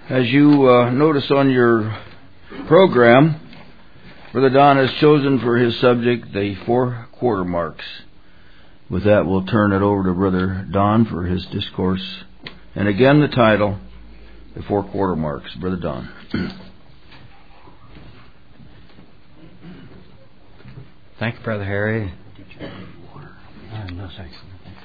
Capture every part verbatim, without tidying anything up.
As you uh, notice on your program, Brother Don has chosen for his subject the four quarter marks. With that, we'll turn it over to Brother Don for his discourse. And again, the title, the four quarter marks. Brother Don. Thank you, Brother Harry. Oh, no, thanks.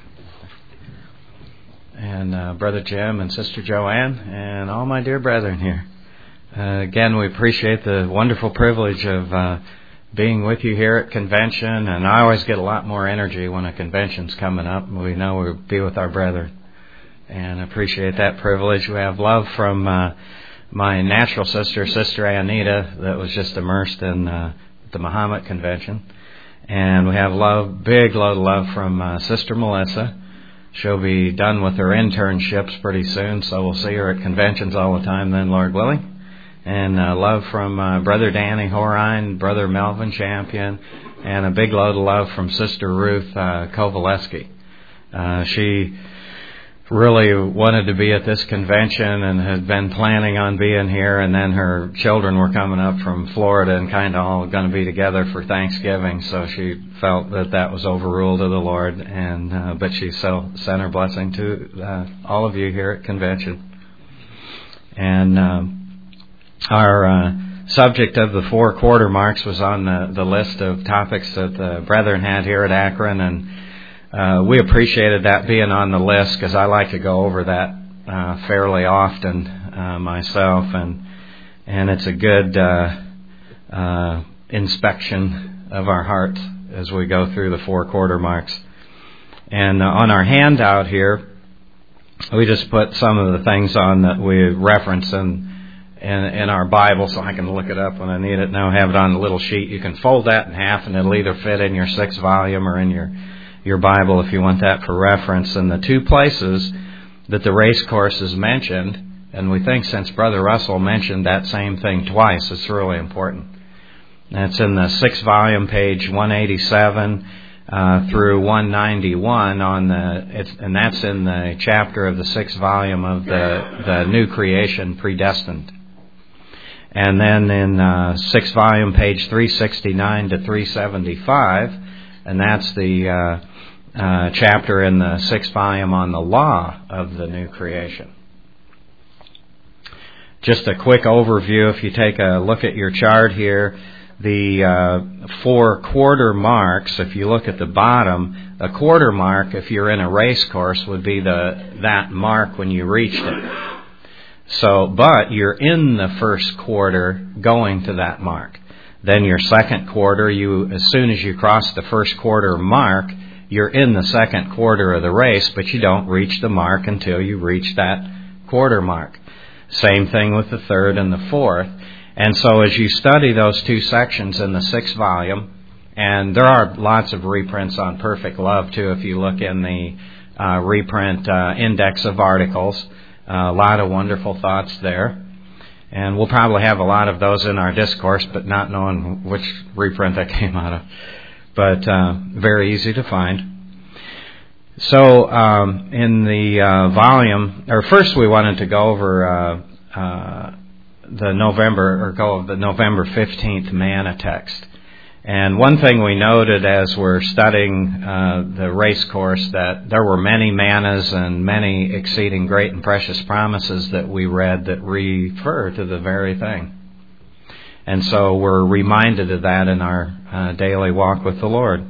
And uh, Brother Jim and Sister Joanne and all my dear brethren here. Uh, again, we appreciate the wonderful privilege of uh, being with you here at convention, and I always get a lot more energy when a convention's coming up. We know we'll be with our brethren, and appreciate that privilege. We have love from uh, my natural sister, Sister Anita, that was just immersed in uh, the Muhammad Convention, and we have love, big load of love from uh, Sister Melissa. She'll be done with her internships pretty soon, so we'll see her at conventions all the time then, Lord willing. And uh, love from uh, Brother Danny Horine, Brother Melvin Champion, and a big load of love from Sister Ruth uh, Kovaleski. Uh, she really wanted to be at this convention and had been planning on being here, and then her children were coming up from Florida and kind of all going to be together for Thanksgiving, so she felt that that was overruled of the Lord, and uh, but she so sent her blessing to uh, all of you here at convention. And um, our uh, subject of the four quarter marks was on the, the list of topics that the brethren had here at Akron, and Uh, we appreciated that being on the list because I like to go over that uh, fairly often uh, myself, and and it's a good uh, uh, inspection of our hearts as we go through the four quarter marks. And uh, on our handout here, we just put some of the things on that we reference in, in in our Bible, so I can look it up when I need it. Now I have it on a little sheet. You can fold that in half, and it'll either fit in your sixth volume or in your your Bible if you want that for reference. And the two places that the race course is mentioned, and we think since Brother Russell mentioned that same thing twice, it's really important. That's in the sixth volume, page one eighty-seven uh, through one ninety-one on the, it's, and that's in the chapter of the sixth volume of the, the New Creation Predestined. And then in uh, sixth volume, page three sixty-nine to three seventy-five, and that's the uh, uh, chapter in the sixth volume on the law of the new creation. Just a quick overview, if you take a look at your chart here, the uh, four quarter marks, if you look at the bottom, a quarter mark, if you're in a race course, would be the that mark when you reached it. So, but you're in the first quarter going to that mark. Then your second quarter, you as soon as you cross the first quarter mark, you're in the second quarter of the race, but you don't reach the mark until you reach that quarter mark. Same thing with the third and the fourth. And so as you study those two sections in the sixth volume, and there are lots of reprints on Perfect Love too, if you look in the uh, reprint uh, index of articles, uh, a lot of wonderful thoughts there. And we'll probably have a lot of those in our discourse, but not knowing which reprint that came out of. But uh, very easy to find. So um, in the uh, volume, or first we wanted to go over uh, uh, the November, or go over the November fifteenth manna text. And one thing we noted as we're studying uh, the race course, that there were many mannas and many exceeding great and precious promises that we read that refer to the very thing. And so we're reminded of that in our uh, daily walk with the Lord.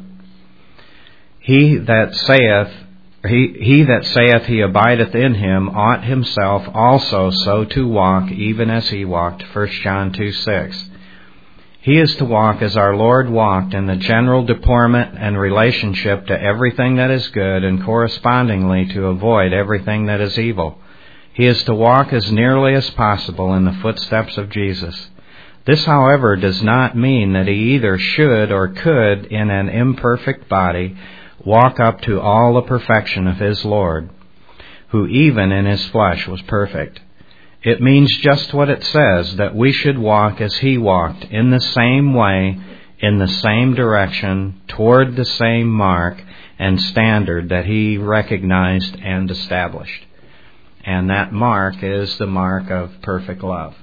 He that saith, he, he that saith he abideth in him ought himself also so to walk, even as he walked. First John two six. He is to walk as our Lord walked, in the general deportment and relationship to everything that is good, and correspondingly to avoid everything that is evil. He is to walk as nearly as possible in the footsteps of Jesus. This, however, does not mean that he either should or could, in an imperfect body, walk up to all the perfection of his Lord, who even in his flesh was perfect. It means just what it says, that we should walk as he walked, in the same way, in the same direction, toward the same mark and standard that he recognized and established. And that mark is the mark of perfect love.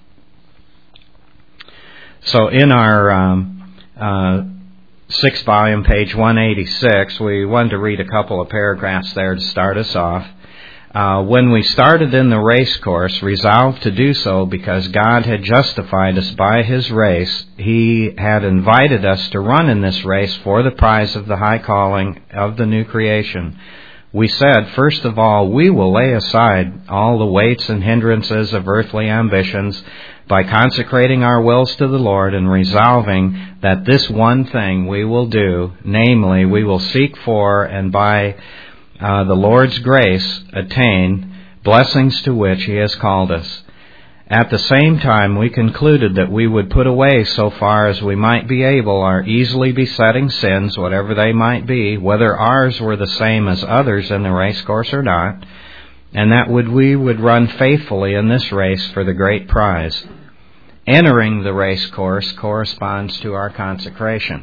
So in our um, uh, sixth volume, page one eighty-six, we wanted to read a couple of paragraphs there to start us off. Uh, when we started in the race course, resolved to do so because God had justified us by His race, He had invited us to run in this race for the prize of the high calling of the new creation. We said, first of all, we will lay aside all the weights and hindrances of earthly ambitions by consecrating our wills to the Lord and resolving that this one thing we will do, namely, we will seek for and by uh, the Lord's grace attain blessings to which He has called us. At the same time, we concluded that we would put away, so far as we might be able, our easily besetting sins, whatever they might be, whether ours were the same as others in the race course or not, and that would we would run faithfully in this race for the great prize. Entering the race course corresponds to our consecration.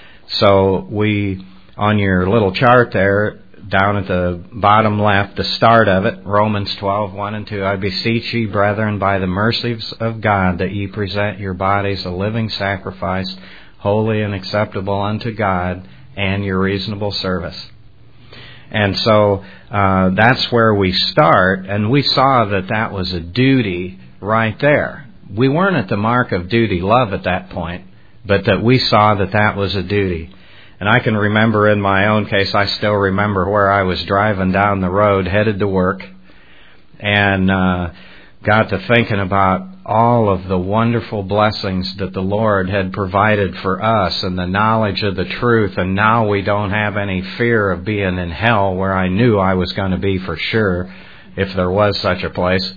So we, on your little chart there, down at the bottom left, the start of it, Romans twelve, one and two, I beseech ye, brethren, by the mercies of God, that ye present your bodies a living sacrifice, holy and acceptable unto God, and your reasonable service. And so uh, that's where we start, and we saw that that was a duty right there. We weren't at the mark of duty love at that point, but that we saw that that was a duty. And I can remember in my own case, I still remember where I was driving down the road headed to work and uh, got to thinking about all of the wonderful blessings that the Lord had provided for us and the knowledge of the truth. And now we don't have any fear of being in hell, where I knew I was going to be for sure if there was such a place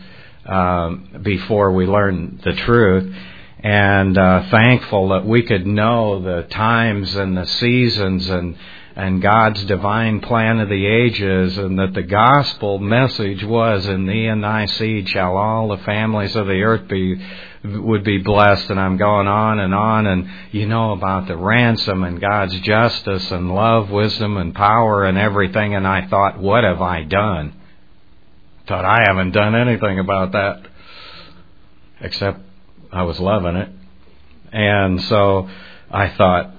um, before we learned the truth. And uh, thankful that we could know the times and the seasons and and God's divine plan of the ages, and that the gospel message was, in thee and thy seed shall all the families of the earth be would be blessed. And I'm going on and on, and you know about the ransom and God's justice and love, wisdom and power and everything. And I thought, what have I done? Thought I haven't done anything about that, except I was loving it. And so I thought,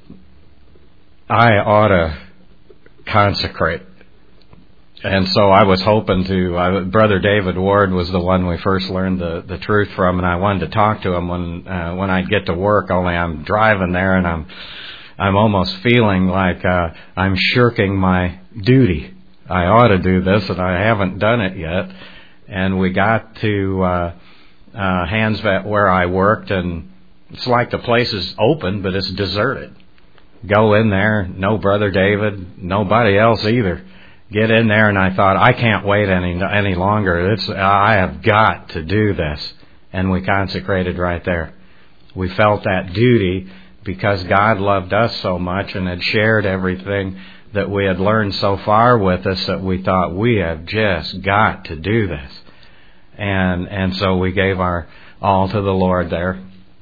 I ought to consecrate. And so I was hoping to, I, Brother David Ward was the one we first learned the, the truth from, and I wanted to talk to him when uh, when I'd get to work, only I'm driving there and I'm I'm almost feeling like uh, I'm shirking my duty. I ought to do this, and I haven't done it yet. And we got to uh, Uh, Hansvet, where I worked, and it's like the place is open, but it's deserted. Go in there, no Brother David, nobody else either. Get in there, and I thought, I can't wait any any longer. It's I have got to do this. And we consecrated right there. We felt that duty because God loved us so much and had shared everything that we had learned so far with us, that we thought, we have just got to do this. And and so we gave our all to the Lord there.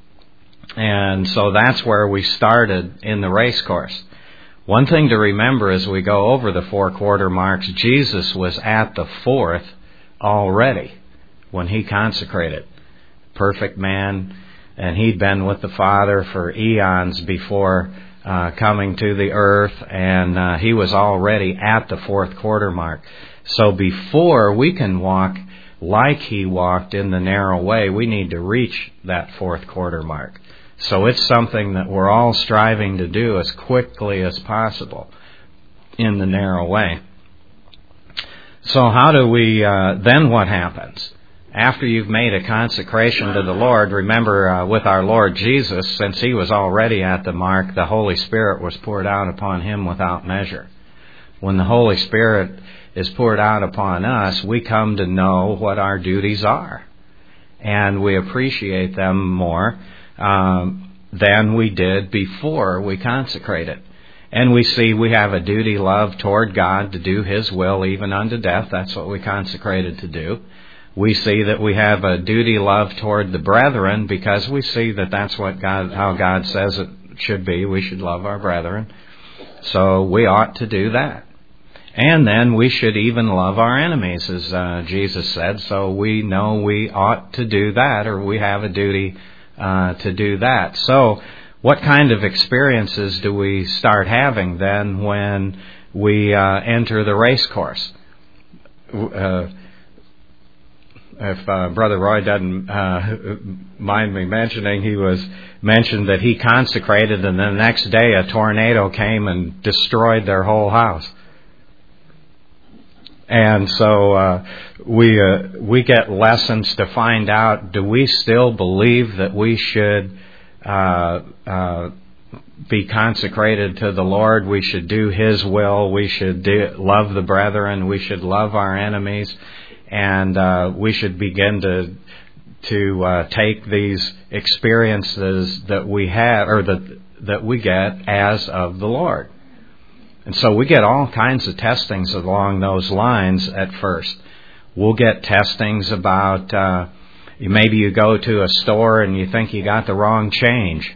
And so that's where we started in the race course. One thing to remember as we go over the four quarter marks, Jesus was at the fourth already when He consecrated. Perfect man, and He'd been with the Father for eons before uh, coming to the earth, and uh, He was already at the fourth quarter mark. So before we can walk like He walked in the narrow way, we need to reach that fourth quarter mark. So it's something that we're all striving to do as quickly as possible in the narrow way. So how do we, uh, then what happens? After you've made a consecration to the Lord, remember uh, with our Lord Jesus, since He was already at the mark, the Holy Spirit was poured out upon Him without measure. When the Holy Spirit is poured out upon us, we come to know what our duties are. And we appreciate them more um, than we did before we consecrated. And we see we have a duty love toward God to do His will even unto death. That's what we consecrated to do. We see that we have a duty love toward the brethren because we see that that's what God, how God says it should be. We should love our brethren. So we ought to do that. And then we should even love our enemies, as uh, Jesus said. So we know we ought to do that, or we have a duty uh, to do that. So what kind of experiences do we start having then when we uh, enter the race course? Uh, if uh, Brother Roy doesn't uh, mind me mentioning, he was mentioned that he consecrated, and the next day a tornado came and destroyed their whole house. And so uh, we uh, we get lessons to find out, do we still believe that we should uh, uh, be consecrated to the Lord? We should do His will. We should do, love the brethren. We should love our enemies. And uh, we should begin to to uh, take these experiences that we have, or that that we get as of the Lord. And so we get all kinds of testings along those lines at first. We'll get testings about uh, maybe you go to a store and you think you got the wrong change.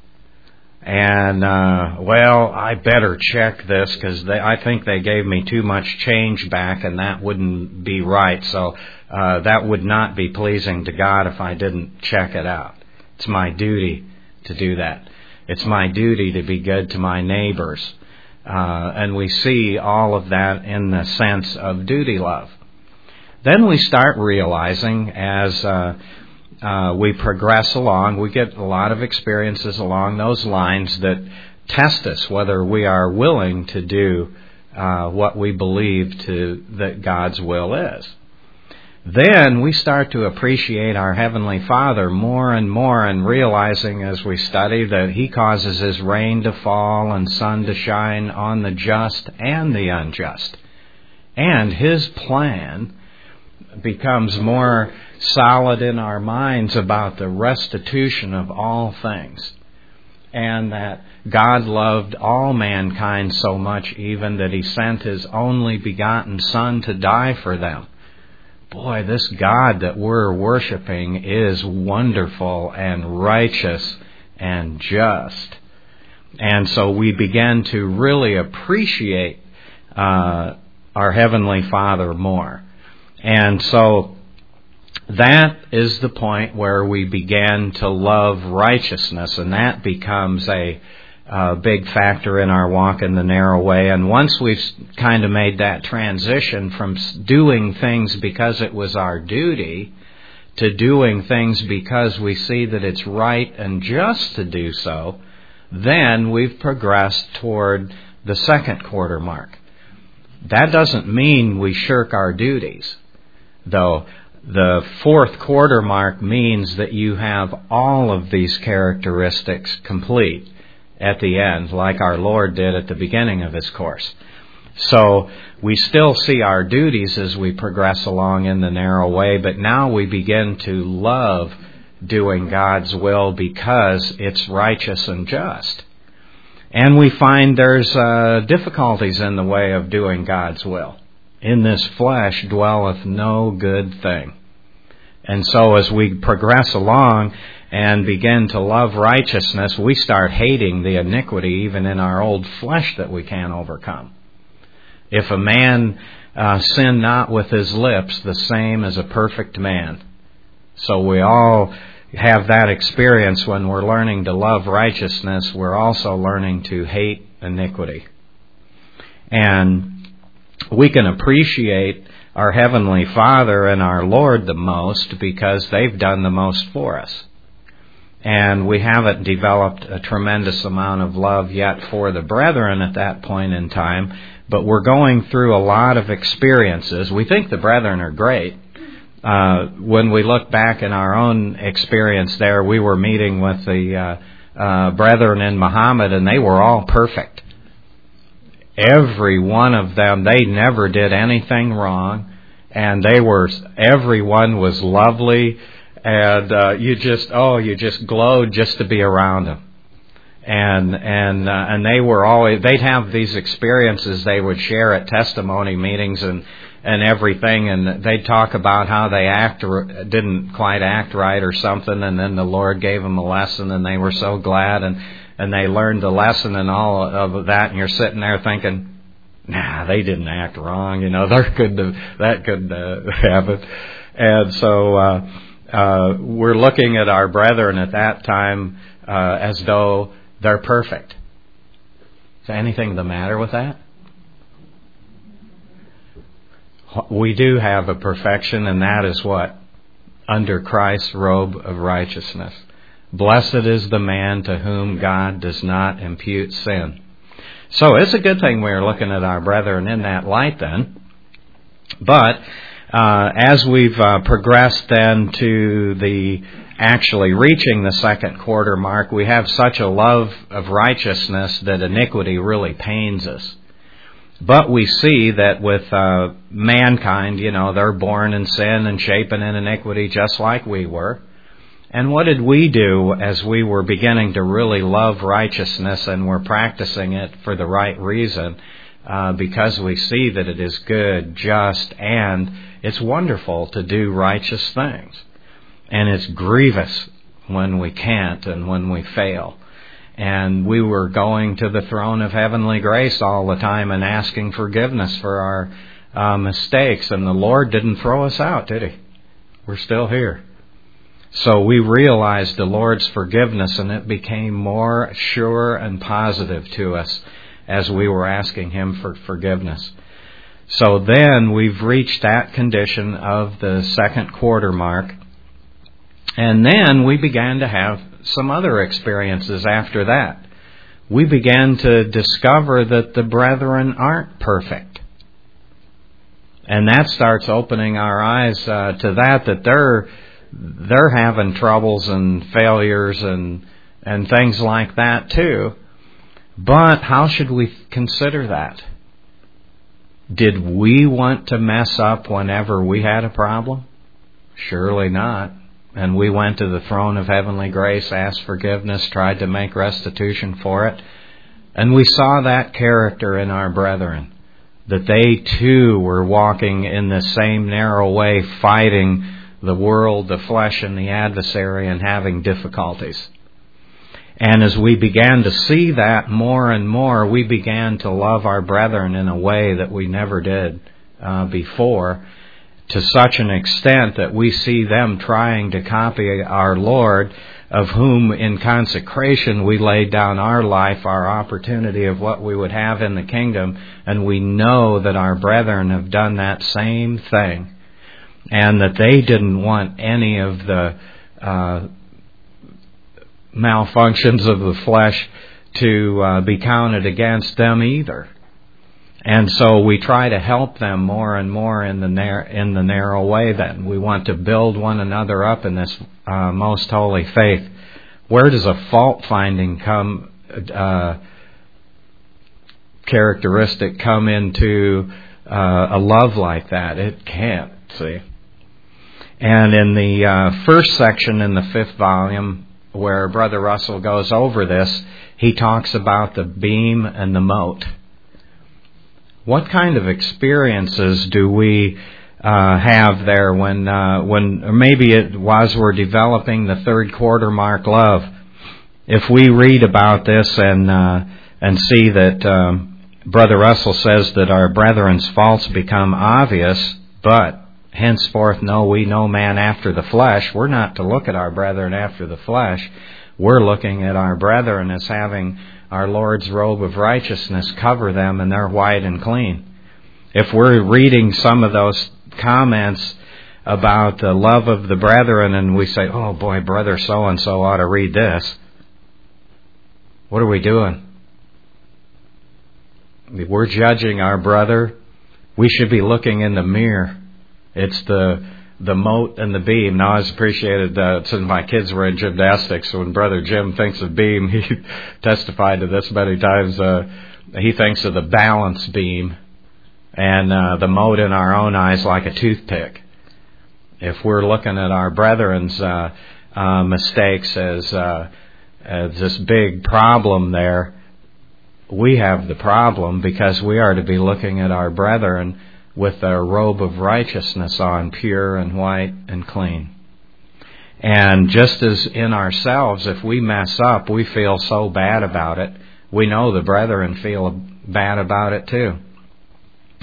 And, uh, well, I better check this because I think they gave me too much change back, and that wouldn't be right. So uh, that would not be pleasing to God if I didn't check it out. It's my duty to do that. It's my duty to be good to my neighbors. Uh, and we see all of that in the sense of duty love. Then we start realizing as uh, uh, we progress along, we get a lot of experiences along those lines that test us whether we are willing to do uh, what we believe to that God's will is. Then we start to appreciate our Heavenly Father more and more, and realizing as we study that He causes His rain to fall and sun to shine on the just and the unjust. And His plan becomes more solid in our minds about the restitution of all things. And that God loved all mankind so much even that He sent His only begotten Son to die for them. Boy, this God that we're worshiping is wonderful and righteous and just. And so we begin to really appreciate uh, our Heavenly Father more. And so that is the point where we begin to love righteousness, and that becomes a Uh, big factor in our walk in the narrow way. And once we've kind of made that transition from doing things because it was our duty to doing things because we see that it's right and just to do so, then we've progressed toward the second quarter mark. That doesn't mean we shirk our duties, though. The fourth quarter mark means that you have all of these characteristics complete at the end, like our Lord did at the beginning of His course. So we still see our duties as we progress along in the narrow way, but now we begin to love doing God's will because it's righteous and just. And we find there's uh, difficulties in the way of doing God's will. In this flesh dwelleth no good thing. And so as we progress along and begin to love righteousness, we start hating the iniquity even in our old flesh that we can't overcome. If a man uh, sin not with his lips, the same as a perfect man. So we all have that experience when we're learning to love righteousness. We're also learning to hate iniquity. And we can appreciate our Heavenly Father and our Lord the most because they've done the most for us. And we haven't developed a tremendous amount of love yet for the brethren at that point in time, but we're going through a lot of experiences. We think the brethren are great. Uh, when we look back in our own experience there, we were meeting with the uh, uh, brethren in Muhammad, and they were all perfect. Every one of them, they never did anything wrong, and they were, everyone was lovely. And uh, you just, oh, you just glowed just to be around them. And and uh, and they were always, they'd have these experiences they would share at testimony meetings and, and everything. And they'd talk about how they act or didn't quite act right or something. And then the Lord gave them a lesson and they were so glad. And, and they learned the lesson and all of that. And you're sitting there thinking, nah, they didn't act wrong. You know, there could that could uh, happen. And so uh, uh, we're looking at our brethren at that time uh, as though they're perfect. Is anything the matter with that? We do have a perfection, and that is what? Under Christ's robe of righteousness. Blessed is the man to whom God does not impute sin. So it's a good thing we're looking at our brethren in that light then. But uh, as we've uh, progressed then to the actually reaching the second quarter mark, we have such a love of righteousness that iniquity really pains us. But we see that with uh, mankind, you know, they're born in sin and shapen in iniquity just like we were. And what did we do as we were beginning to really love righteousness and were practicing it for the right reason? Uh, because we see that it is good, just, and it's wonderful to do righteous things. And it's grievous when we can't and when we fail. And we were going to the throne of heavenly grace all the time and asking forgiveness for our uh, mistakes. And the Lord didn't throw us out, did He? We're still here. So we realized the Lord's forgiveness, and it became more sure and positive to us as we were asking Him for forgiveness. So then we've reached that condition of the second quarter mark. And then we began to have some other experiences after that. We began to discover that the brethren aren't perfect. And that starts opening our eyes uh, to that, that they're they're having troubles and failures and and things like that too. But how should we consider that? Did we want to mess up whenever we had a problem? Surely not. And we went to the throne of heavenly grace, asked forgiveness, tried to make restitution for it. And we saw that character in our brethren, that they too were walking in the same narrow way, fighting the world, the flesh, and the adversary, and having difficulties. And as we began to see that more and more, we began to love our brethren in a way that we never did uh, before, to such an extent that we see them trying to copy our Lord, of whom in consecration we laid down our life, our opportunity of what we would have in the kingdom, and we know that our brethren have done that same thing, and that they didn't want any of the uh, malfunctions of the flesh to uh, be counted against them either. And so we try to help them more and more in the nar- in the narrow way that we want to build one another up in this uh, most holy faith. Where does a fault-finding come uh, characteristic come into uh, a love like that? It can't, see. And in the uh, first section in the fifth volume, where Brother Russell goes over this, he talks about the beam and the mote. What kind of experiences do we uh, have there when, uh, when, or maybe it was we're developing the third quarter mark love? If we read about this and uh, and see that um, Brother Russell says that our brethren's faults become obvious, but henceforth know we no man after the flesh. We're not to look at our brethren after the flesh. We're looking at our brethren as having our Lord's robe of righteousness cover them, and they're white and clean. If we're reading some of those comments about the love of the brethren and we say, oh boy, brother so-and-so ought to read this, what are we doing? We're judging our brother. We should be looking in the mirror. It's the the mote and the beam. Now, I was appreciated uh, since my kids were in gymnastics. When Brother Jim thinks of beam, he testified to this many times. Uh, he thinks of the balance beam and uh, the mote in our own eyes like a toothpick. If we're looking at our brethren's uh, uh, mistakes as, uh, as this big problem there, we have the problem because we are to be looking at our brethren with a robe of righteousness on, pure and white and clean. And just as in ourselves, if we mess up, we feel so bad about it, we know the brethren feel bad about it too.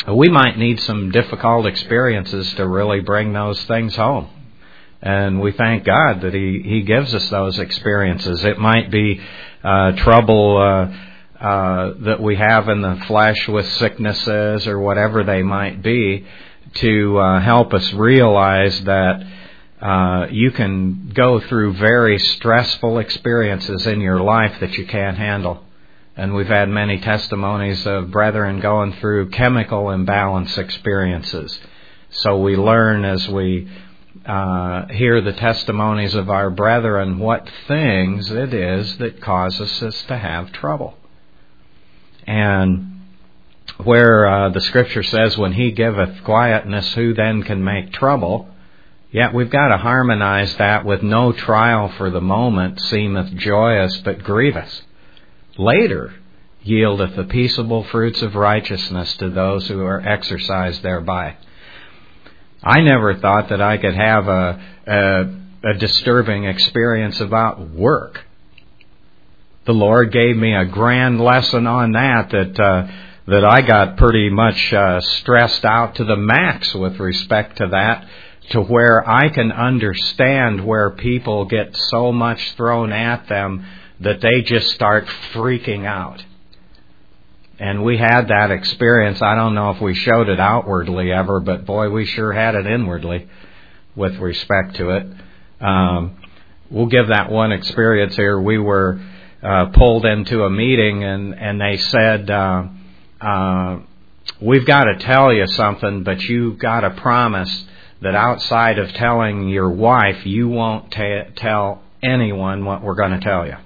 we might need some difficult experiences to really bring those things home. And we thank God that He, he gives us those experiences. It might be uh, trouble uh, uh, that we have in the flesh with sicknesses or whatever they might be, to uh, help us realize that uh, you can go through very stressful experiences in your life that you can't handle. And we've had many testimonies of brethren going through chemical imbalance experiences. So we learn as we uh, hear the testimonies of our brethren what things it is that causes us to have trouble. And where uh, the Scripture says, when He giveth quietness, who then can make trouble? Yet we've got to harmonize that with no trial for the moment seemeth joyous but grievous. Later yieldeth the peaceable fruits of righteousness to those who are exercised thereby. I never thought that I could have a, a, a disturbing experience about work. The Lord gave me a grand lesson on that, that uh, that I got pretty much uh, stressed out to the max with respect to that, to where I can understand where people get so much thrown at them that they just start freaking out. And we had that experience. I don't know if we showed it outwardly ever, but boy, we sure had it inwardly with respect to it. Um, we'll give that one experience here. We were uh, pulled into a meeting, and, and they said, uh, uh, we've got to tell you something, but you've got to promise that outside of telling your wife, you won't ta- tell anyone what we're going to tell you.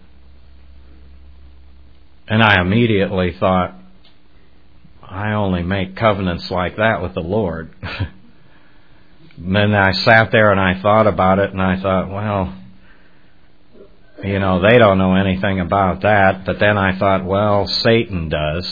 And I immediately thought, I only make covenants like that with the Lord. Then I sat there and I thought about it, and I thought, well, you know, they don't know anything about that. But then I thought, well, Satan does.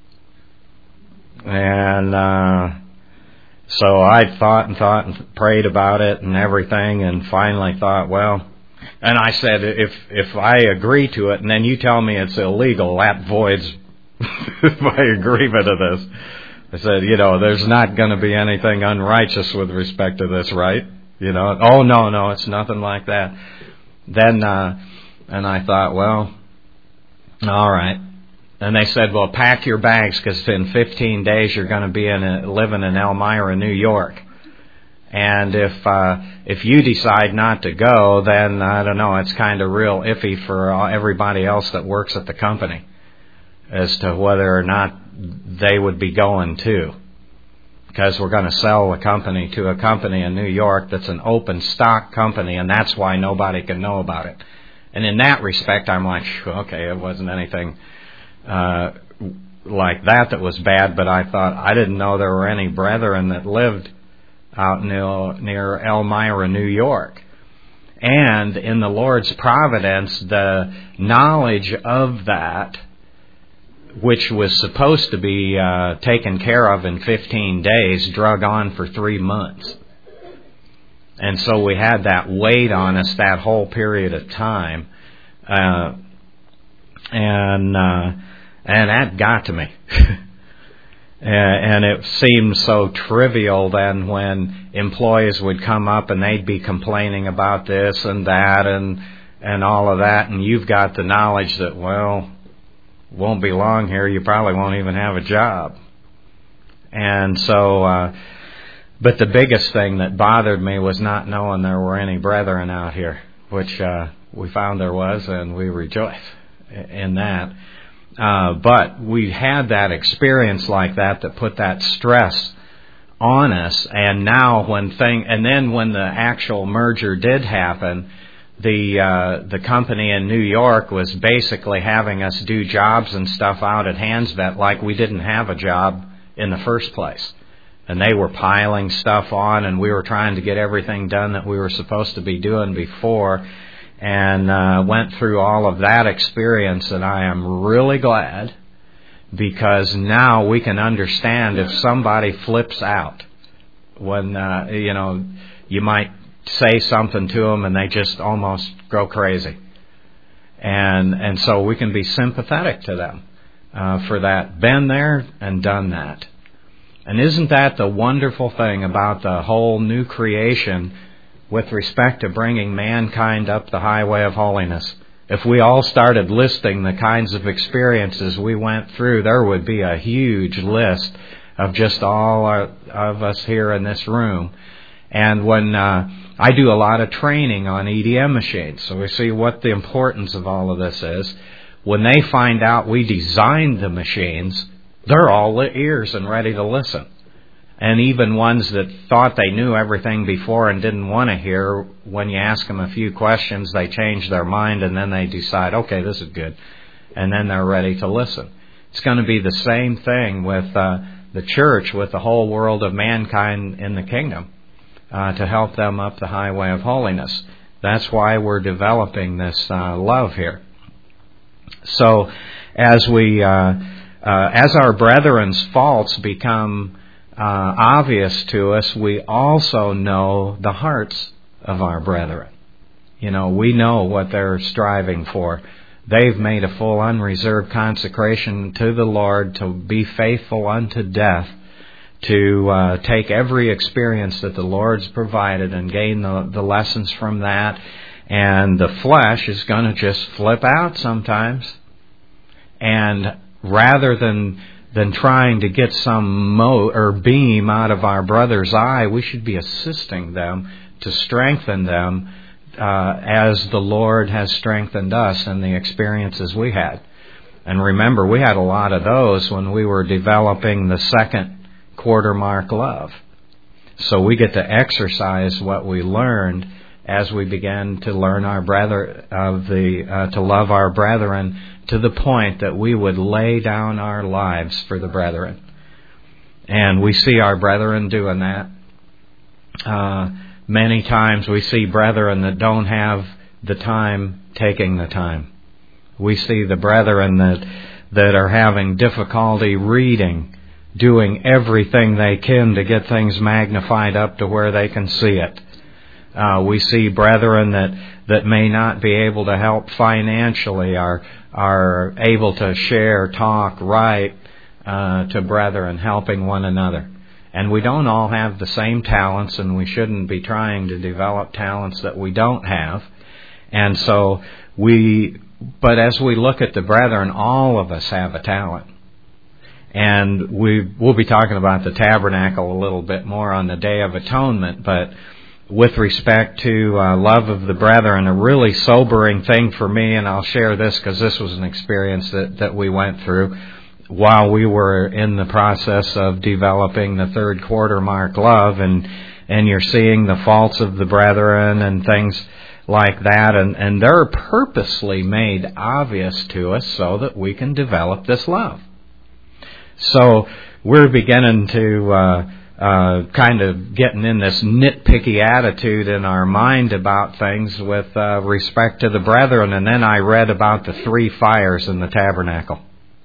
And uh, so I thought and thought and prayed about it and everything, and finally thought, well, and I said, if if I agree to it and then you tell me it's illegal, that voids my agreement to this. I said, you know, there's not going to be anything unrighteous with respect to this, right? You know, oh, no, no, it's nothing like that. Then, uh, and I thought, well, all right. And they said, well, pack your bags, because in fifteen days you're going to be in a, living in Elmira, New York. And if uh, if you decide not to go, then, I don't know, it's kind of real iffy for everybody else that works at the company as to whether or not they would be going too. Because we're going to sell the company to a company in New York that's an open stock company, and that's why nobody can know about it. And in that respect, I'm like, okay, it wasn't anything uh, like that that was bad, but I thought, I didn't know there were any brethren that lived out near, near Elmira, New York. And in the Lord's providence, the knowledge of that, which was supposed to be uh, taken care of in fifteen days, drug on for three months. And so we had that weight on us that whole period of time. Uh, and uh, and that got to me. And it seemed so trivial then when employees would come up and they'd be complaining about this and that and and all of that. And you've got the knowledge that, well, won't be long here, you probably won't even have a job. And so, uh, but the biggest thing that bothered me was not knowing there were any brethren out here, which uh, we found there was, and we rejoice in that. Uh, but we had that experience like that that put that stress on us, and now when thing, and then when the actual merger did happen, the uh, the company in New York was basically having us do jobs and stuff out at Hansvet like we didn't have a job in the first place. And they were piling stuff on, and we were trying to get everything done that we were supposed to be doing before, and uh, went through all of that experience. And I am really glad, because now we can understand if somebody flips out when, uh, you know, you might say something to them and they just almost go crazy. And and so we can be sympathetic to them uh, for that. Been there and done that. And isn't that the wonderful thing about the whole new creation with respect to bringing mankind up the highway of holiness? If we all started listing the kinds of experiences we went through, there would be a huge list of just all our, of us here in this room. And when uh, I do a lot of training on E D M machines, so we see what the importance of all of this is. When they find out we designed the machines, they're all ears and ready to listen. And even ones that thought they knew everything before and didn't want to hear, when you ask them a few questions, they change their mind and then they decide, okay, this is good. And then they're ready to listen. It's going to be the same thing with uh, the church, with the whole world of mankind in the kingdom, uh, to help them up the highway of holiness. That's why we're developing this uh, love here. So as we... Uh, Uh, as our brethren's faults become uh, obvious to us, we also know the hearts of our brethren. You know, we know what they're striving for. They've made a full unreserved consecration to the Lord to be faithful unto death, to uh, take every experience that the Lord's provided and gain the, the lessons from that. And the flesh is going to just flip out sometimes. And rather than than trying to get some mo or beam out of our brother's eye, we should be assisting them to strengthen them uh, as the Lord has strengthened us in the experiences we had. And remember, we had a lot of those when we were developing the second quarter mark love. So we get to exercise what we learned as we began to learn our brother of the uh, to love our brethren, to the point that we would lay down our lives for the brethren. And we see our brethren doing that. Uh, many times we see brethren that don't have the time taking the time. We see the brethren that that are having difficulty reading, doing everything they can to get things magnified up to where they can see it. Uh, we see brethren that, that may not be able to help financially, are are able to share, talk, write uh, to brethren, helping one another. And we don't all have the same talents, and we shouldn't be trying to develop talents that we don't have. And so we, but as we look at the brethren, all of us have a talent. And we, we'll be talking about the tabernacle a little bit more on the Day of Atonement, but with respect to uh, love of the brethren, a really sobering thing for me, and I'll share this because this was an experience that, that we went through while we were in the process of developing the third quarter mark love, and and you're seeing the faults of the brethren and things like that, and, and they're purposely made obvious to us so that we can develop this love. So we're beginning to uh, uh, kind of getting in this nitpicky attitude in our mind about things with uh, respect to the brethren. And then I read about the three fires in the tabernacle,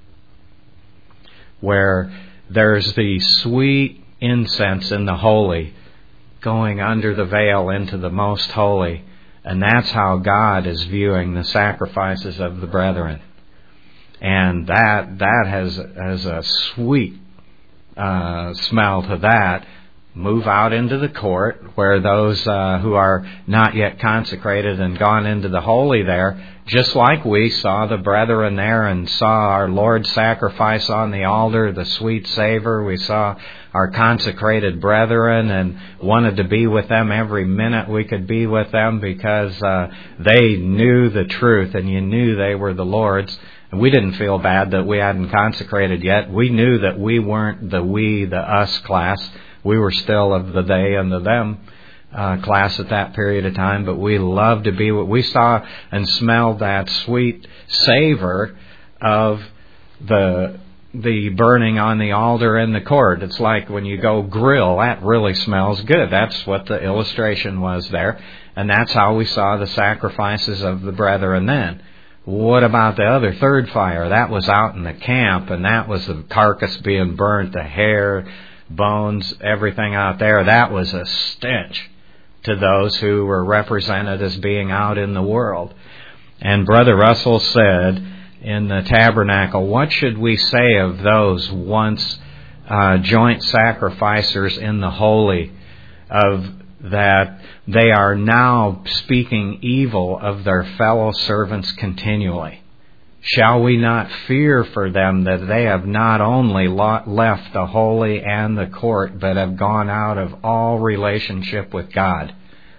where there's the sweet incense in the holy going under the veil into the most holy. And that's how God is viewing the sacrifices of the brethren. And that that has, has a sweet uh, smell to that. Move out into the court where those uh, who are not yet consecrated and gone into the holy there, just like we saw the brethren there and saw our Lord's sacrifice on the altar, the sweet savor. We saw our consecrated brethren and wanted to be with them every minute we could be with them, because uh, they knew the truth and you knew they were the Lord's. And we didn't feel bad that we hadn't consecrated yet. We knew that we weren't the we, the us class. We were still of the they and the them uh, class at that period of time, but we loved to be what we saw and smelled that sweet savor of the the burning on the altar in the court. It's like when you go grill, that really smells good. That's what the illustration was there, and that's how we saw the sacrifices of the brethren then. What about the other third fire? That was out in the camp, and that was the carcass being burnt, the hair, bones, everything out there. That was a stench to those who were represented as being out in the world. And Brother Russell said in the tabernacle, what should we say of those once uh, joint sacrificers in the holy, of that they are now speaking evil of their fellow servants continually. Shall we not fear for them that they have not only left the holy and the court, but have gone out of all relationship with God?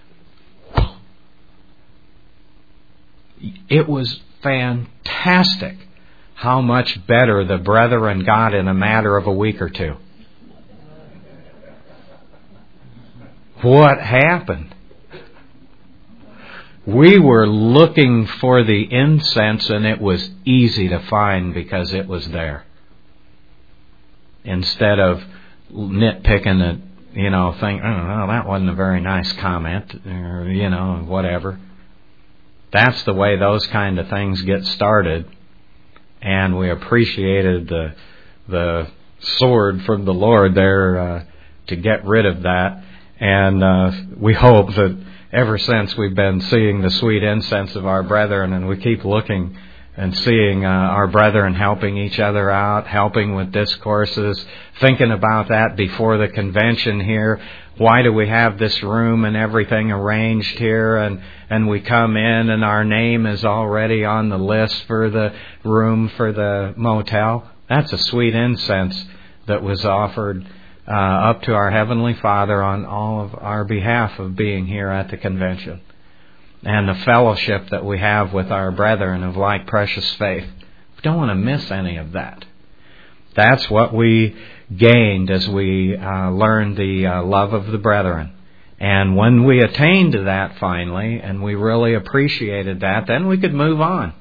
It was fantastic how much better the brethren got in a matter of a week or two. What happened? We were looking for the incense, and it was easy to find because it was there. Instead of nitpicking it, you know, think, oh, well, that wasn't a very nice comment, or, you know, whatever. That's the way those kind of things get started. And we appreciated the the sword from the Lord there uh, to get rid of that. And uh, we hope that ever since we've been seeing the sweet incense of our brethren, and we keep looking and seeing uh, our brethren helping each other out, helping with discourses, thinking about that before the convention here. Why do we have this room and everything arranged here? And, and we come in and our name is already on the list for the room for the motel. That's a sweet incense that was offered Uh, up to our Heavenly Father on all of our behalf of being here at the convention. And the fellowship that we have with our brethren of like precious faith. We don't want to miss any of that. That's what we gained as we uh, learned the uh, love of the brethren. And when we attained to that finally, and we really appreciated that, then we could move on.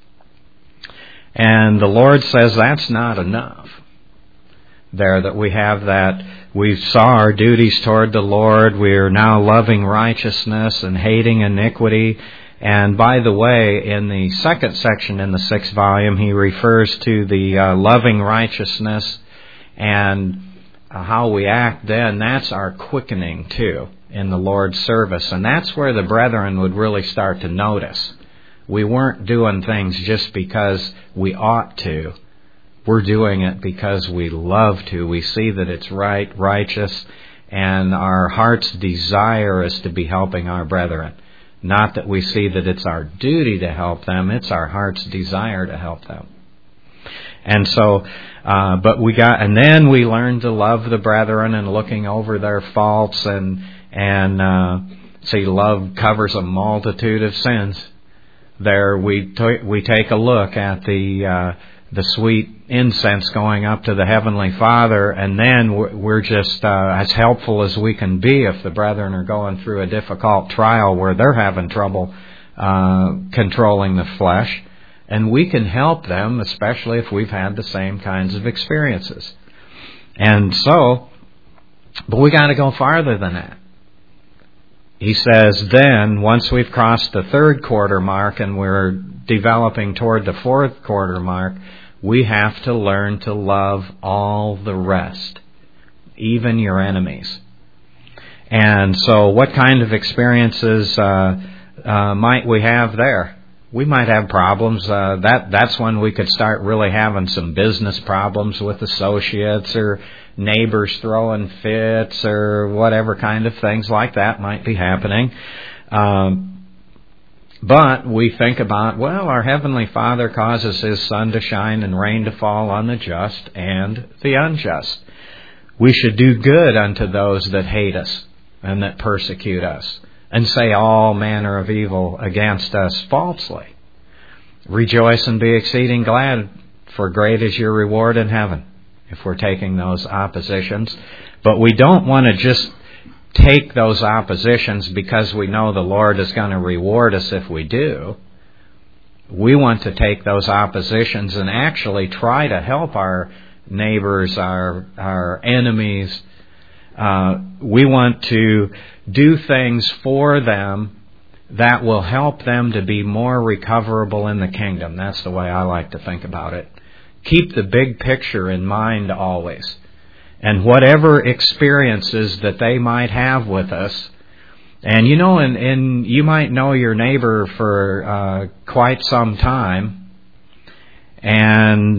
And the Lord says that's not enough. There that we have that we saw our duties toward the Lord. We are now loving righteousness and hating iniquity. And by the way, in the second section in the sixth volume, he refers to the uh, loving righteousness and uh, how we act then. That's our quickening too in the Lord's service. And that's where the brethren would really start to notice. We weren't doing things just because we ought to. We're doing it because we love to. We see that it's right, righteous, and our heart's desire is to be helping our brethren. Not that we see that it's our duty to help them, it's our heart's desire to help them. And so, uh, but we got, and then we learned to love the brethren and looking over their faults, and, and, uh, see, love covers a multitude of sins. There we, t- we take a look at the, uh, the sweet incense going up to the Heavenly Father, and then we're just uh, as helpful as we can be if the brethren are going through a difficult trial where they're having trouble uh, controlling the flesh, and we can help them, especially if we've had the same kinds of experiences. And so, but we got to go farther than that. He says then, once we've crossed the third quarter mark and we're developing toward the fourth quarter mark, we have to learn to love all the rest, even your enemies. And so what kind of experiences uh, uh, might we have there? We might have problems. Uh, that that's when we could start really having some business problems with associates or neighbors throwing fits or whatever kind of things like that might be happening. Um, But we think about, well, our Heavenly Father causes His sun to shine and rain to fall on the just and the unjust. We should do good unto those that hate us and that persecute us and say all manner of evil against us falsely. Rejoice and be exceeding glad, for great is your reward in heaven, if we're taking those oppositions. But we don't want to just take those oppositions because we know the Lord is going to reward us if we do. We want to take those oppositions and actually try to help our neighbors, our our enemies. Uh, we want to do things for them that will help them to be more recoverable in the kingdom. That's the way I like to think about it. Keep the big picture in mind always. And whatever experiences that they might have with us, and you know, and, and you might know your neighbor for uh, quite some time, and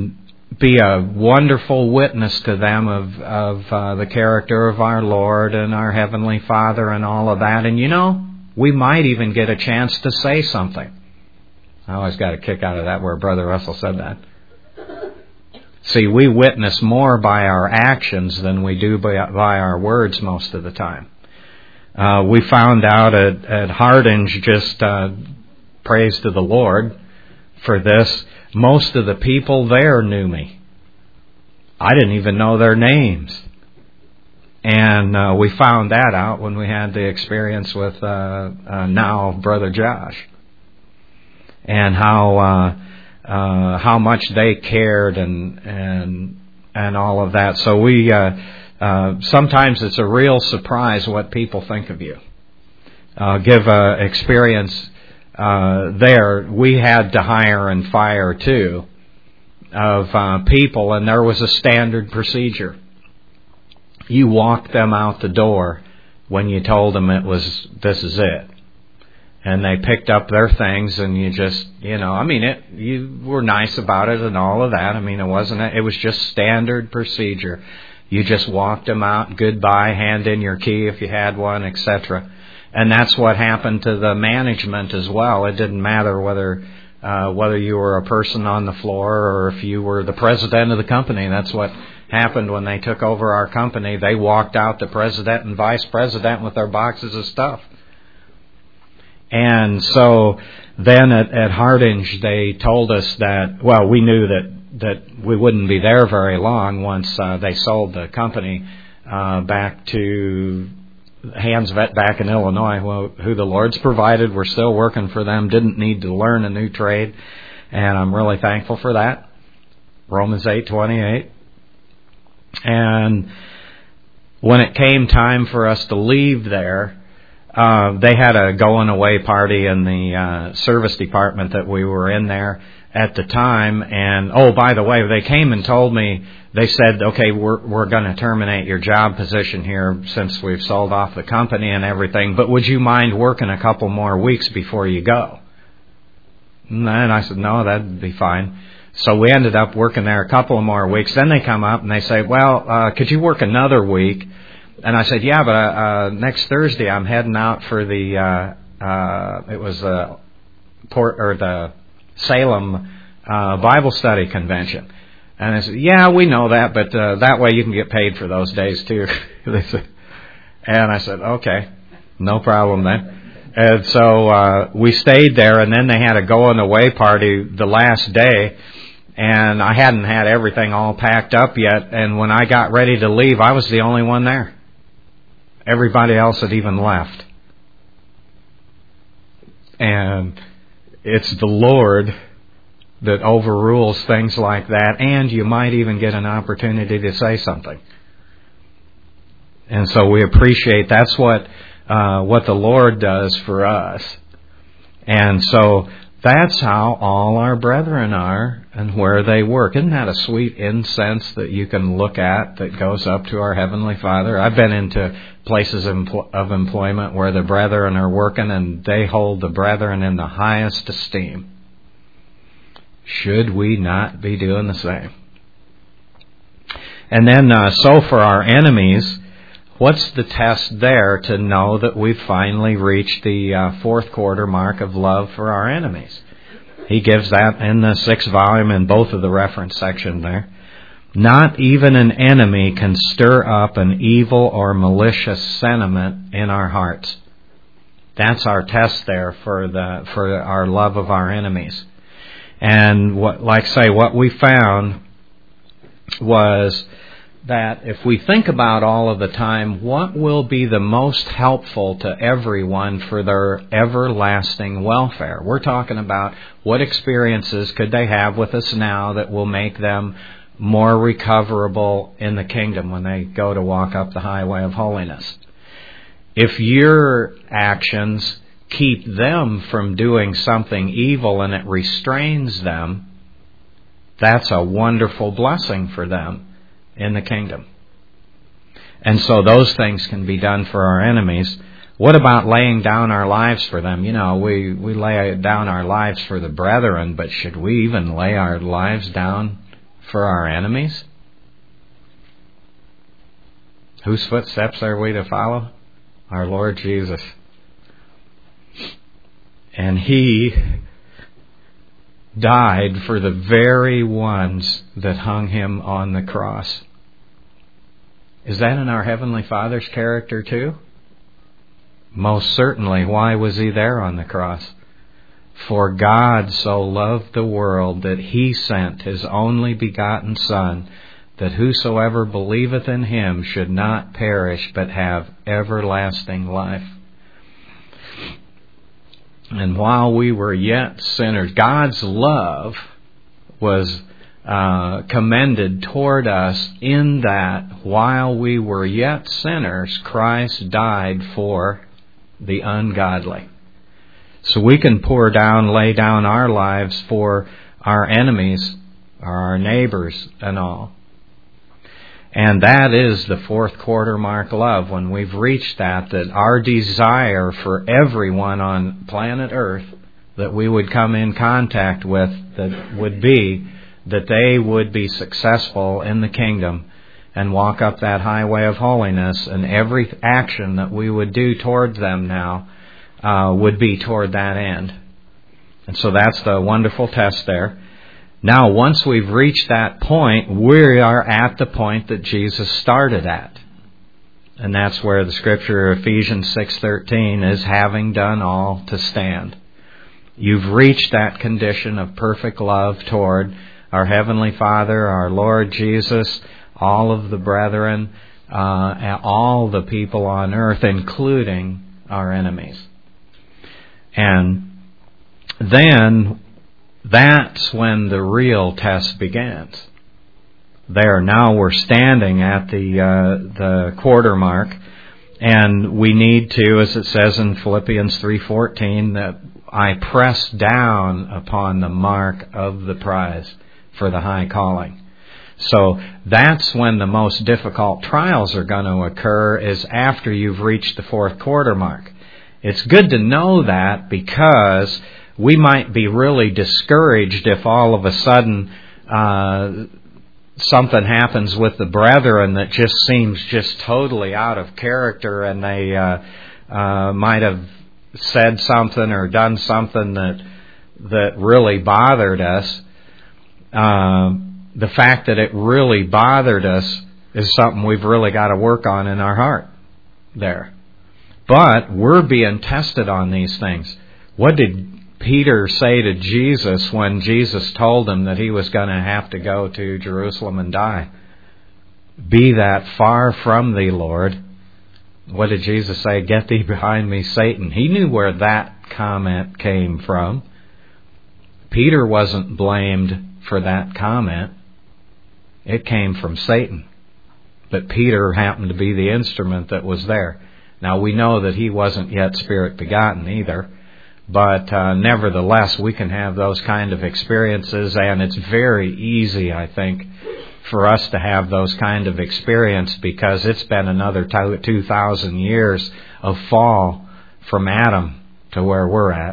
be a wonderful witness to them of, of uh, the character of our Lord and our Heavenly Father and all of that. And you know, we might even get a chance to say something. I always got a kick out of that where Brother Russell said that. See, we witness more by our actions than we do by, by our words most of the time. Uh, we found out at, at Hardinge, just uh, praise to the Lord for this, most of the people there knew me. I didn't even know their names. And uh, we found that out when we had the experience with uh, uh, now Brother Josh. And how uh, uh, how much they cared and and and all of that. So we uh, uh, sometimes it's a real surprise what people think of you. Uh, give a experience uh, there. We had to hire and fire too of uh, people, and there was a standard procedure. You walked them out the door when you told them it was this is it. And they picked up their things, and you just, you know, I mean, it. You were nice about it and all of that. I mean, it wasn't. It was just standard procedure. You just walked them out, goodbye, hand in your key if you had one, et cetera. And that's what happened to the management as well. It didn't matter whether uh, whether you were a person on the floor or if you were the president of the company. That's what happened when they took over our company. They walked out the president and vice president with their boxes of stuff. And so then at, at Hardinge, they told us that, well, we knew that, that we wouldn't be there very long once uh, they sold the company uh, back to Hansvet back in Illinois, well, who the Lord's provided. We're still working for them, didn't need to learn a new trade, and I'm really thankful for that. Romans eight twenty-eight. And when it came time for us to leave there, Uh, they had a going away party in the uh, service department that we were in there at the time. And, oh, by the way, they came and told me, they said, okay, we're, we're going to terminate your job position here since we've sold off the company and everything, but would you mind working a couple more weeks before you go? And I said, no, that'd be fine. So we ended up working there a couple of more weeks. Then they come up and they say, well, uh, could you work another week? And I said, yeah, but uh, uh, next Thursday I'm heading out for the, uh, uh, it was uh, Port or the Salem uh, Bible Study Convention. And I said, yeah, we know that, but uh, that way you can get paid for those days too. They said, and I said, okay, no problem then. And so uh, we stayed there, and then they had a going away party the last day. And I hadn't had everything all packed up yet. And when I got ready to leave, I was the only one there. Everybody else had even left. And it's the Lord that overrules things like that, and you might even get an opportunity to say something. And so we appreciate that's what uh, what the Lord does for us. And so that's how all our brethren are and where they work. Isn't that a sweet incense that you can look at that goes up to our Heavenly Father? I've been into places of employment where the brethren are working and they hold the brethren in the highest esteem. Should we not be doing the same? And then, uh, so for our enemies, what's the test there to know that we've finally reached the uh, fourth quarter mark of love for our enemies? He gives that in the sixth volume in both of the reference section there. Not even an enemy can stir up an evil or malicious sentiment in our hearts. That's our test there for the for our love of our enemies. And what, like say, what we found was that if we think about all of the time, what will be the most helpful to everyone for their everlasting welfare? We're talking about what experiences could they have with us now that will make them more recoverable in the kingdom when they go to walk up the highway of holiness. If your actions keep them from doing something evil and it restrains them, that's a wonderful blessing for them in the kingdom. And so those things can be done for our enemies. What about laying down our lives for them? You know, we, we lay down our lives for the brethren, but should we even lay our lives down for our enemies? Whose footsteps are we to follow? Our Lord Jesus. And He died for the very ones that hung Him on the cross. Is that in our Heavenly Father's character too? Most certainly. Why was He there on the cross? For God so loved the world that He sent His only begotten Son, that whosoever believeth in Him should not perish but have everlasting life. And while we were yet sinners, God's love was uh, commended toward us in that while we were yet sinners, Christ died for the ungodly. So we can pour down, lay down our lives for our enemies, or our neighbors and all. And that is the fourth quarter mark love. When we've reached that, that our desire for everyone on planet Earth that we would come in contact with, that would be that they would be successful in the kingdom and walk up that highway of holiness, and every action that we would do towards them now uh, would be toward that end. And so that's the wonderful test there. Now, once we've reached that point, we are at the point that Jesus started at. And that's where the scripture, Ephesians six thirteen, is having done all to stand. You've reached that condition of perfect love toward our Heavenly Father, our Lord Jesus, all of the brethren, uh, all the people on earth, including our enemies. And then that's when the real test begins. There, now we're standing at the uh, the quarter mark, and we need to, as it says in Philippians three fourteen, that I press down upon the mark of the prize for the high calling. So that's when the most difficult trials are going to occur, is after you've reached the fourth quarter mark. It's good to know that, because we might be really discouraged if all of a sudden uh, something happens with the brethren that just seems just totally out of character, and they uh, uh, might have said something or done something that that really bothered us. Uh, the fact that it really bothered us is something we've really got to work on in our heart there. But we're being tested on these things. What did Peter say to Jesus when Jesus told him that he was going to have to go to Jerusalem and die? Be that far from thee, Lord. What did Jesus say? Get thee behind me, Satan. He knew where that comment came from. Peter wasn't blamed for that comment. It came from Satan. But Peter happened to be the instrument that was there. Now, we know that he wasn't yet Spirit begotten either. But uh, nevertheless, we can have those kind of experiences, and it's very easy, I think, for us to have those kind of experience, because it's been another two thousand years of fall from Adam to where we're at.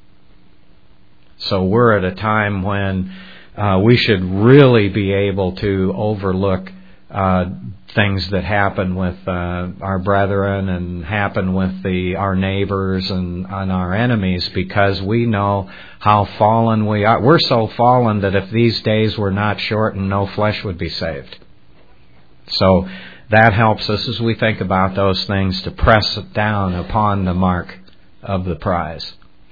So we're at a time when uh, we should really be able to overlook uh, things that happen with uh, our brethren and happen with the our neighbors and, and our enemies, because we know how fallen we are. We're so fallen that if these days were not shortened, no flesh would be saved. So that helps us, as we think about those things, to press it down upon the mark of the prize.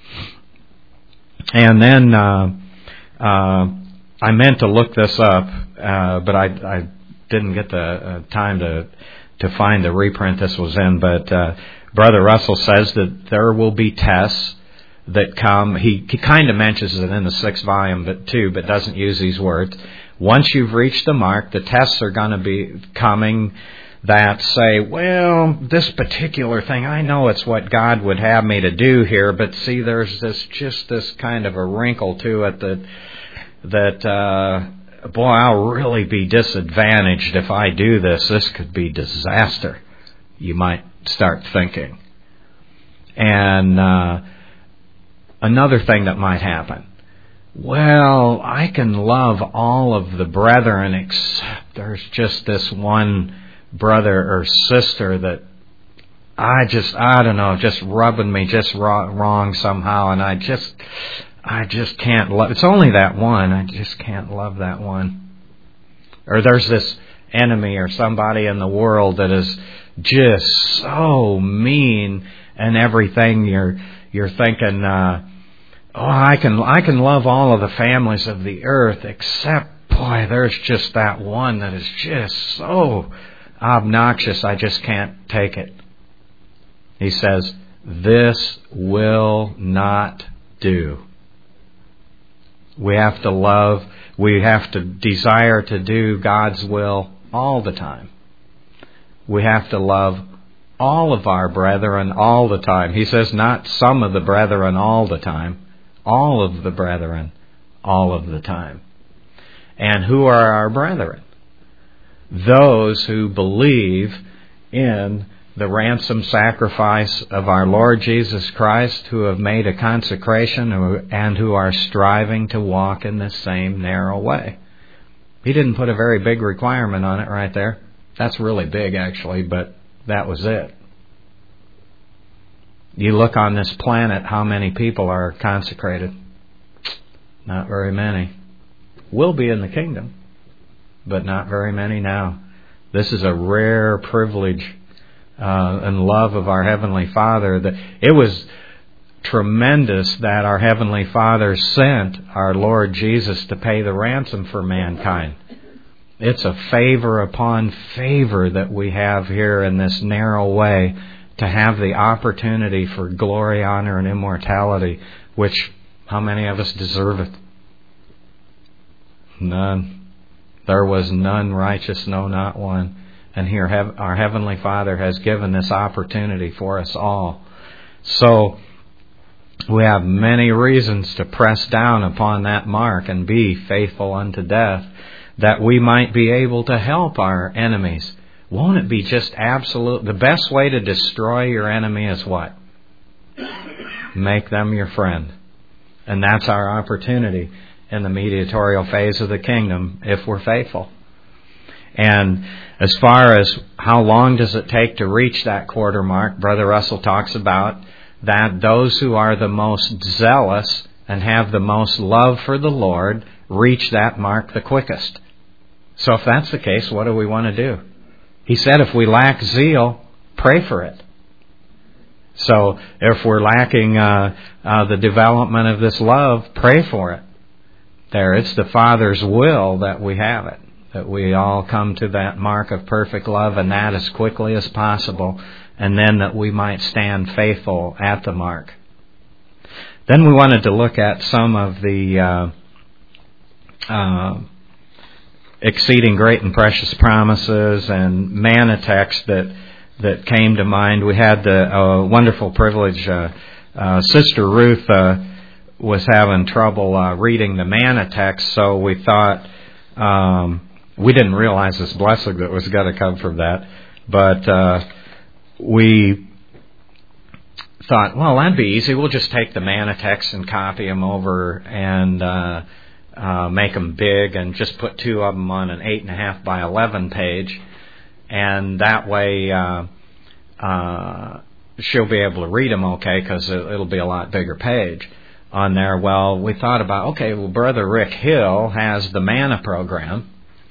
And then uh, uh, I meant to look this up, uh, but I, I didn't get the uh, time to to find the reprint this was in. But uh, Brother Russell says that there will be tests that come. He, he kind of mentions it in the sixth volume, but too, but doesn't use these words. Once you've reached the mark, the tests are going to be coming that say, well, this particular thing, I know it's what God would have me to do here, but see, there's this just this kind of a wrinkle to it that that. Uh, Boy, I'll really be disadvantaged if I do this. This could be disaster, you might start thinking. And uh, another thing that might happen well, I can love all of the brethren except there's just this one brother or sister that I just, I don't know, just rubbing me just wrong somehow, and I just, I just can't love, it's only that one, I just can't love that one. Or there's this enemy or somebody in the world that is just so mean and everything, you're, you're thinking, uh, oh, I can I can love all of the families of the earth except, boy, there's just that one that is just so obnoxious, I just can't take it. He says, this will not do. We have to love, we have to desire to do God's will all the time. We have to love all of our brethren all the time. He says not some of the brethren all the time. All of the brethren, all of the time. And who are our brethren? Those who believe in the ransom sacrifice of our Lord Jesus Christ, who have made a consecration and who are striving to walk in this same narrow way. He didn't put a very big requirement on it right there. That's really big, actually, but that was it. You look on this planet, how many people are consecrated? Not very many. Will be in the kingdom, but not very many now. This is a rare privilege uh, and love of our Heavenly Father. That it was tremendous that our Heavenly Father sent our Lord Jesus to pay the ransom for mankind. It's a favor upon favor that we have here in this narrow way, to have the opportunity for glory, honor, and immortality, which how many of us deserve it? None. There was none righteous, no, not one. And here our Heavenly Father has given this opportunity for us all. So we have many reasons to press down upon that mark and be faithful unto death, that we might be able to help our enemies. Won't it be just absolute? The best way to destroy your enemy is what? Make them your friend. And that's our opportunity in the mediatorial phase of the kingdom, if we're faithful. And as far as how long does it take to reach that quarter mark, Brother Russell talks about that those who are the most zealous and have the most love for the Lord reach that mark the quickest. So if that's the case, what do we want to do? He said if we lack zeal, pray for it. So if we're lacking uh, uh, the development of this love, pray for it. There, it's the Father's will that we have it, that we all come to that mark of perfect love, and that as quickly as possible, and then that we might stand faithful at the mark. Then we wanted to look at some of the uh, uh, exceeding great and precious promises and manna text that that came to mind. We had the uh, wonderful privilege, uh, uh, Sister Ruth uh, was having trouble uh, reading the manna text, so we thought, um, we didn't realize this blessing that was going to come from that, but uh, we thought, well, that'd be easy. We'll just take the manna text and copy them over and uh, uh, make them big and just put two of them on an eight and a half by eleven page. And that way uh, uh, she'll be able to read them okay, because it'll be a lot bigger page on there. Well, we thought about, okay, well, Brother Rick Hill has the manna program,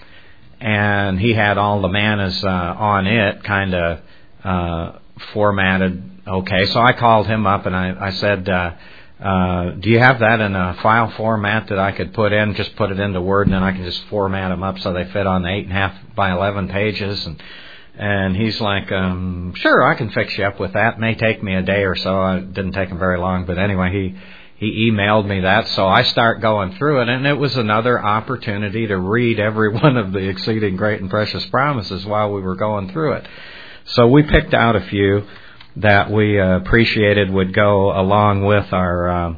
and he had all the mannas uh, on it, kind of uh, formatted okay. So I called him up and I, I said, uh, uh, do you have that in a file format that I could put in? Just put it into Word, and then I can just format them up so they fit on the eight and a half by eleven pages. And and he's like, um, sure, I can fix you up with that. It may take me a day or so. It didn't take him very long, but anyway, he he emailed me that. So I start going through it, and it was another opportunity to read every one of the exceeding great and precious promises while we were going through it. So we picked out a few that we uh, appreciated would go along with our uh,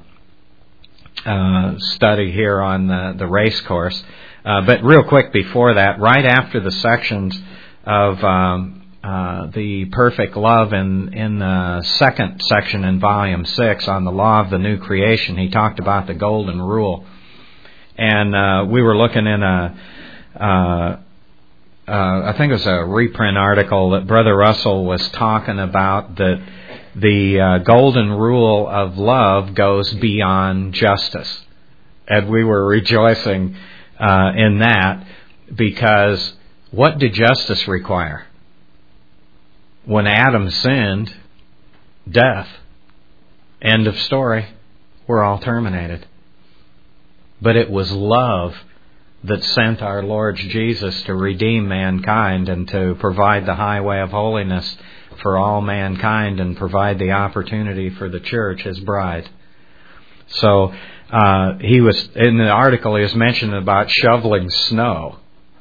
uh, study here on the, the race course. Uh, but real quick before that, right after the sections of um, uh, the perfect love in, in the second section in volume six on the law of the new creation, he talked about the golden rule. And uh, we were looking in a, uh, uh, I think it was a reprint article that Brother Russell was talking about, that the uh, golden rule of love goes beyond justice. And we were rejoicing uh, in that, because what did justice require? When Adam sinned, death. End of story. We're all terminated. But it was love that sent our Lord Jesus to redeem mankind and to provide the highway of holiness for all mankind and provide the opportunity for the church, His bride. So uh, he was in the article. He was mentioning about shoveling snow.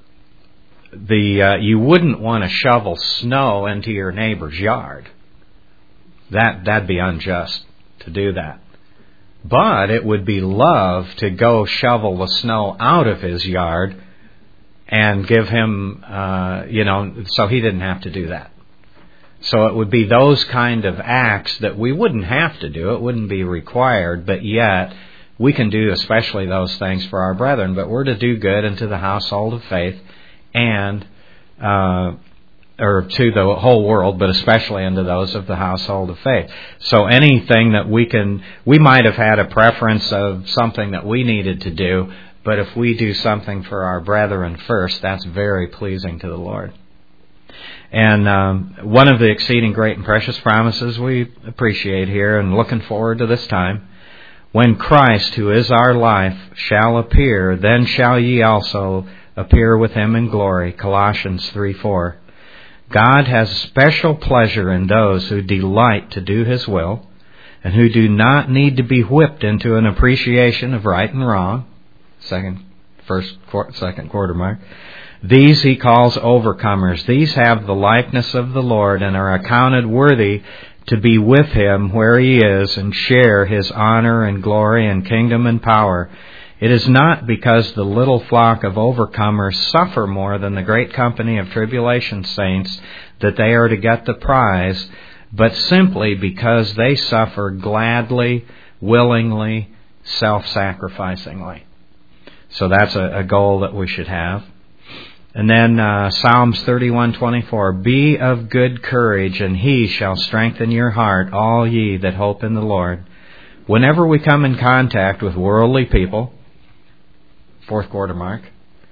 The uh, you wouldn't want to shovel snow into your neighbor's yard. That that'd be unjust to do that. But it would be love to go shovel the snow out of his yard and give him, uh, you know, so he didn't have to do that. So it would be those kind of acts that we wouldn't have to do. It wouldn't be required, but yet we can do especially those things for our brethren. But we're to do good into the household of faith and, uh, or to the whole world, but especially into those of the household of faith. So anything that we can, we might have had a preference of something that we needed to do, but if we do something for our brethren first, that's very pleasing to the Lord. And um, one of the exceeding great and precious promises we appreciate here, and looking forward to this time, when Christ, who is our life, shall appear, then shall ye also appear with Him in glory. Colossians three four. God has special pleasure in those who delight to do His will and who do not need to be whipped into an appreciation of right and wrong. Second, first, second quarter mark. These He calls overcomers. These have the likeness of the Lord and are accounted worthy to be with Him where He is and share His honor and glory and kingdom and power. It is not because the little flock of overcomers suffer more than the great company of tribulation saints that they are to get the prize, but simply because they suffer gladly, willingly, self-sacrificingly. So that's a, a goal that we should have. And then uh, Psalms thirty-one twenty-four, be of good courage, and He shall strengthen your heart, all ye that hope in the Lord. Whenever we come in contact with worldly people, fourth quarter mark,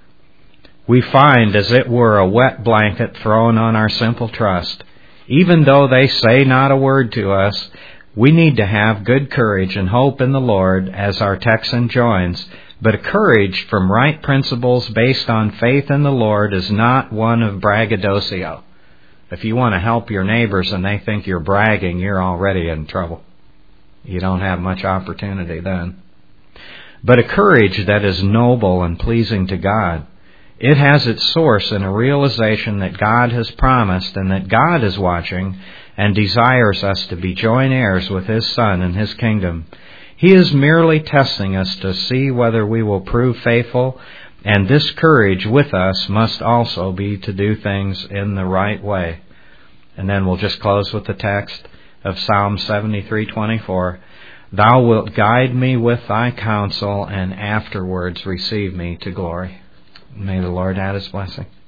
we find as it were a wet blanket thrown on our simple trust. Even though they say not a word to us, we need to have good courage and hope in the Lord, as our text enjoins. But a courage from right principles based on faith in the Lord is not one of braggadocio. If you want to help your neighbors and they think you're bragging, you're already in trouble. You don't have much opportunity then. But a courage that is noble and pleasing to God. It has its source in a realization that God has promised and that God is watching and desires us to be joint heirs with His Son and His kingdom. He is merely testing us to see whether we will prove faithful, and this courage with us must also be to do things in the right way. And then we'll just close with the text of Psalm seventy-three twenty-four. Thou wilt guide me with Thy counsel, and afterwards receive me to glory. May the Lord add His blessing.